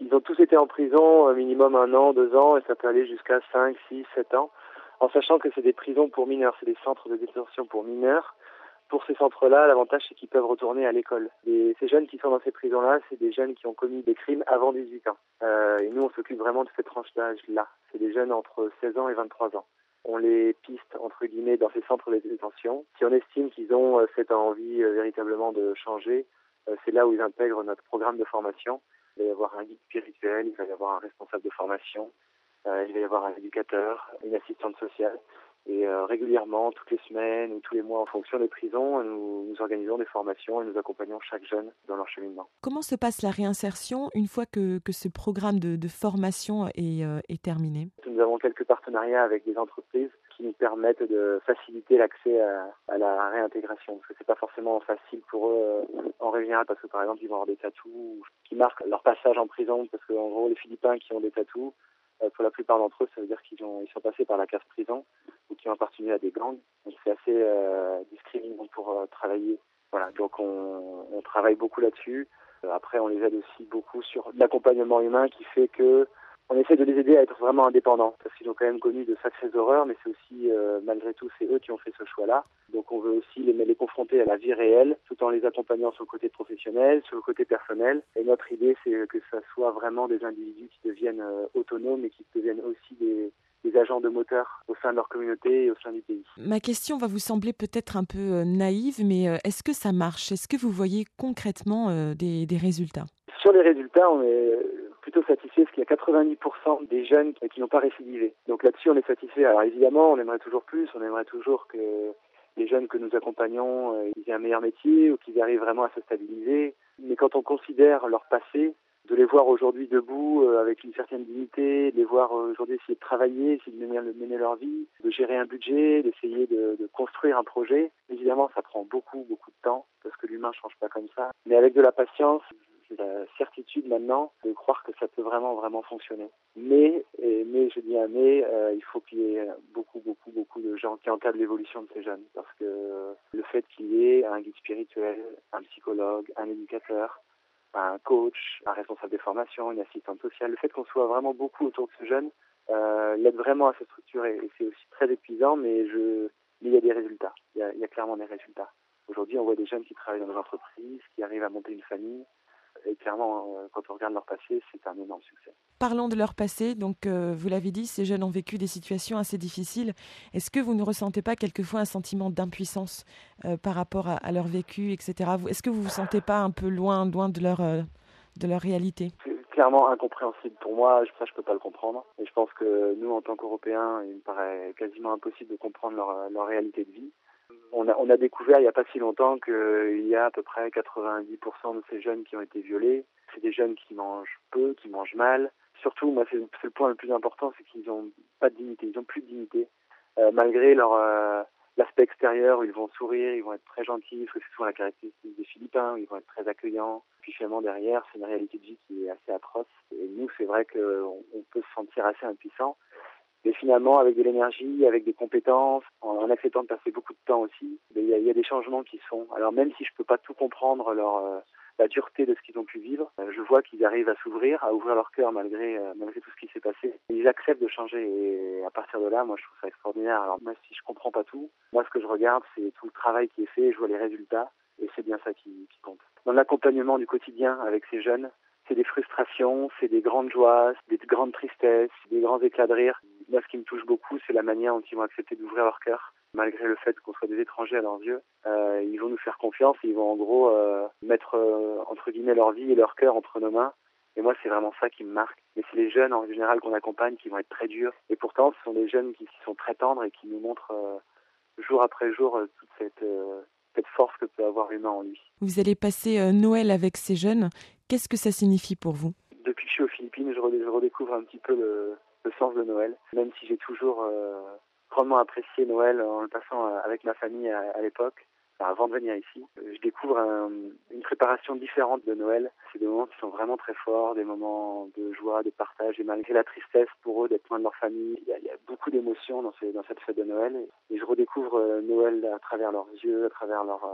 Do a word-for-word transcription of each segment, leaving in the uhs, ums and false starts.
Ils ont tous été en prison, euh, minimum un an, deux ans, et ça peut aller jusqu'à cinq, six, sept ans, en sachant que c'est des prisons pour mineurs, c'est des centres de détention pour mineurs. Pour ces centres-là, l'avantage, c'est qu'ils peuvent retourner à l'école. Et ces jeunes qui sont dans ces prisons-là, c'est des jeunes qui ont commis des crimes avant dix-huit ans. Euh, et nous, on s'occupe vraiment de cette tranche d'âge-là. C'est des jeunes entre seize ans et vingt-trois ans. On les piste, entre guillemets, dans ces centres de détention. Si on estime qu'ils ont euh, cette envie euh, véritablement de changer, euh, c'est là où ils intègrent notre programme de formation. Il va y avoir un guide spirituel, il va y avoir un responsable de formation, euh, il va y avoir un éducateur, une assistante sociale. Et euh, régulièrement, toutes les semaines ou tous les mois, en fonction des prisons, nous, nous organisons des formations et nous accompagnons chaque jeune dans leur cheminement. Comment se passe la réinsertion une fois que, que ce programme de, de formation est, euh, est terminé? Nous avons quelques partenariats avec des entreprises qui nous permettent de faciliter l'accès à, à la réintégration. Parce que c'est pas forcément facile pour eux euh, en règle générale, parce que par exemple, ils vont avoir des tatous qui marquent leur passage en prison, parce que en gros, les Philippins qui ont des tatous, euh, pour la plupart d'entre eux, ça veut dire qu'ils ont, ils sont passés par la case prison ou qui ont appartenu à des gangs. Donc c'est assez euh, discriminant pour euh, travailler. Voilà, donc on, on travaille beaucoup là-dessus. Euh, après, on les aide aussi beaucoup sur l'accompagnement humain qui fait que on essaie de les aider à être vraiment indépendants, parce qu'ils ont quand même connu de sacrées horreurs, mais c'est aussi, euh, malgré tout, c'est eux qui ont fait ce choix-là. Donc on veut aussi les, les confronter à la vie réelle, tout en les accompagnant sur le côté professionnel, sur le côté personnel. Et notre idée, c'est que ce soit vraiment des individus qui deviennent euh, autonomes et qui deviennent aussi des, des agents de moteur au sein de leur communauté et au sein du pays. Ma question va vous sembler peut-être un peu euh, naïve, mais euh, est-ce que ça marche? Est-ce que vous voyez concrètement euh, des, des résultats? Sur les résultats, on est plutôt satisfait parce qu'il y a quatre-vingt-dix pour cent des jeunes qui n'ont pas récidivé. Donc là-dessus, on est satisfait. Alors évidemment, on aimerait toujours plus, on aimerait toujours que les jeunes que nous accompagnons euh, ils aient un meilleur métier ou qu'ils arrivent vraiment à se stabiliser. Mais quand on considère leur passé, de les voir aujourd'hui debout euh, avec une certaine dignité, de les voir euh, aujourd'hui essayer de travailler, essayer de mener, de mener leur vie, de gérer un budget, d'essayer de, de construire un projet, évidemment, ça prend beaucoup, beaucoup de temps parce que l'humain ne change pas comme ça. Mais avec de la patience, j'ai la certitude maintenant de croire que ça peut vraiment, vraiment fonctionner. Mais, et, mais je dis un mais, euh, il faut qu'il y ait beaucoup, beaucoup, beaucoup de gens qui encadrent l'évolution de ces jeunes. Parce que le fait qu'il y ait un guide spirituel, un psychologue, un éducateur, un coach, un responsable de formation, une assistante sociale, le fait qu'on soit vraiment beaucoup autour de ce jeune euh, l'aide vraiment à se structurer. Et c'est aussi très épuisant, mais, je, mais il y a des résultats. Il y a, il y a clairement des résultats. Aujourd'hui, on voit des jeunes qui travaillent dans des entreprises, qui arrivent à monter une famille. Et clairement, euh, quand on regarde leur passé, c'est un énorme succès. Parlons de leur passé, donc euh, vous l'avez dit, ces jeunes ont vécu des situations assez difficiles. Est-ce que vous ne ressentez pas quelquefois un sentiment d'impuissance euh, par rapport à, à leur vécu, et cetera. Est-ce que vous vous sentez pas un peu loin, loin de leur, euh, de leur réalité? C'est clairement incompréhensible pour moi, ça je peux pas le comprendre. Et je pense que nous, en tant qu'Européens, il me paraît quasiment impossible de comprendre leur, leur réalité de vie. On a, on a découvert il n'y a pas si longtemps qu'il y a à peu près quatre-vingt-dix pour cent de ces jeunes qui ont été violés. C'est des jeunes qui mangent peu, qui mangent mal. Surtout, moi, c'est, c'est le point le plus important, c'est qu'ils n'ont pas de dignité, ils n'ont plus de dignité. Euh, malgré leur euh, l'aspect extérieur où ils vont sourire, ils vont être très gentils, parce que c'est souvent la caractéristique des Philippins, où ils vont être très accueillants. Puis finalement, derrière, c'est une réalité de vie qui est assez atroce. Et nous, c'est vrai qu'on on peut se sentir assez impuissant. Mais finalement, avec de l'énergie, avec des compétences, en, en acceptant de passer beaucoup de temps aussi, il y a, il y a des changements qui se font. Alors même si je peux pas tout comprendre, leur, euh, la dureté de ce qu'ils ont pu vivre, euh, je vois qu'ils arrivent à s'ouvrir, à ouvrir leur cœur malgré, euh, malgré tout ce qui s'est passé. Et ils acceptent de changer. Et à partir de là, moi, je trouve ça extraordinaire. Alors même si je comprends pas tout, moi, ce que je regarde, c'est tout le travail qui est fait, je vois les résultats, et c'est bien ça qui, qui compte. Dans l'accompagnement du quotidien avec ces jeunes, c'est des frustrations, c'est des grandes joies, des grandes tristesses, des grands éclats de rire. Moi, ce qui me touche beaucoup, c'est la manière dont ils vont accepter d'ouvrir leur cœur, malgré le fait qu'on soit des étrangers à leurs yeux. Euh, ils vont nous faire confiance et ils vont en gros euh, mettre, euh, entre guillemets, leur vie et leur cœur entre nos mains. Et moi, c'est vraiment ça qui me marque. Mais c'est les jeunes, en général, qu'on accompagne qui vont être très durs. Et pourtant, ce sont des jeunes qui, qui sont très tendres et qui nous montrent euh, jour après jour euh, toute cette, euh, cette force que peut avoir l'humain en lui. Vous allez passer euh, Noël avec ces jeunes. Qu'est-ce que ça signifie pour vous? Depuis que je suis aux Philippines, je, redé- je redécouvre un petit peu le, le sens de Noël, même si j'ai toujours euh, grandement apprécié Noël en le passant avec ma famille à, à l'époque, enfin, avant de venir ici. Je découvre un, une préparation différente de Noël. C'est des moments qui sont vraiment très forts, des moments de joie, de partage, et malgré la tristesse pour eux d'être loin de leur famille, il y a, il y a beaucoup d'émotions dans, ces, dans cette fête de Noël. Et je redécouvre euh, Noël à travers leurs yeux, à travers leur... Euh,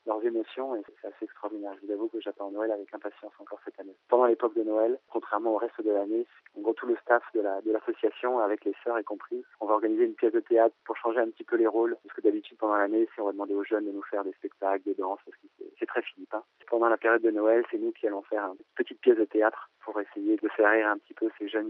leurs émotions et c'est assez extraordinaire. Je vous avoue que j'attends Noël avec impatience encore cette année. Pendant l'époque de Noël, contrairement au reste de l'année, en gros tout le staff de la de l'association, avec les sœurs y compris, on va organiser une pièce de théâtre pour changer un petit peu les rôles, parce que d'habitude pendant l'année, c'est on va demander aux jeunes de nous faire des spectacles, des danses, parce que c'est, c'est très philippin. Pendant la période de Noël, c'est nous qui allons faire une petite pièce de théâtre pour essayer de faire rire un petit peu ces jeunes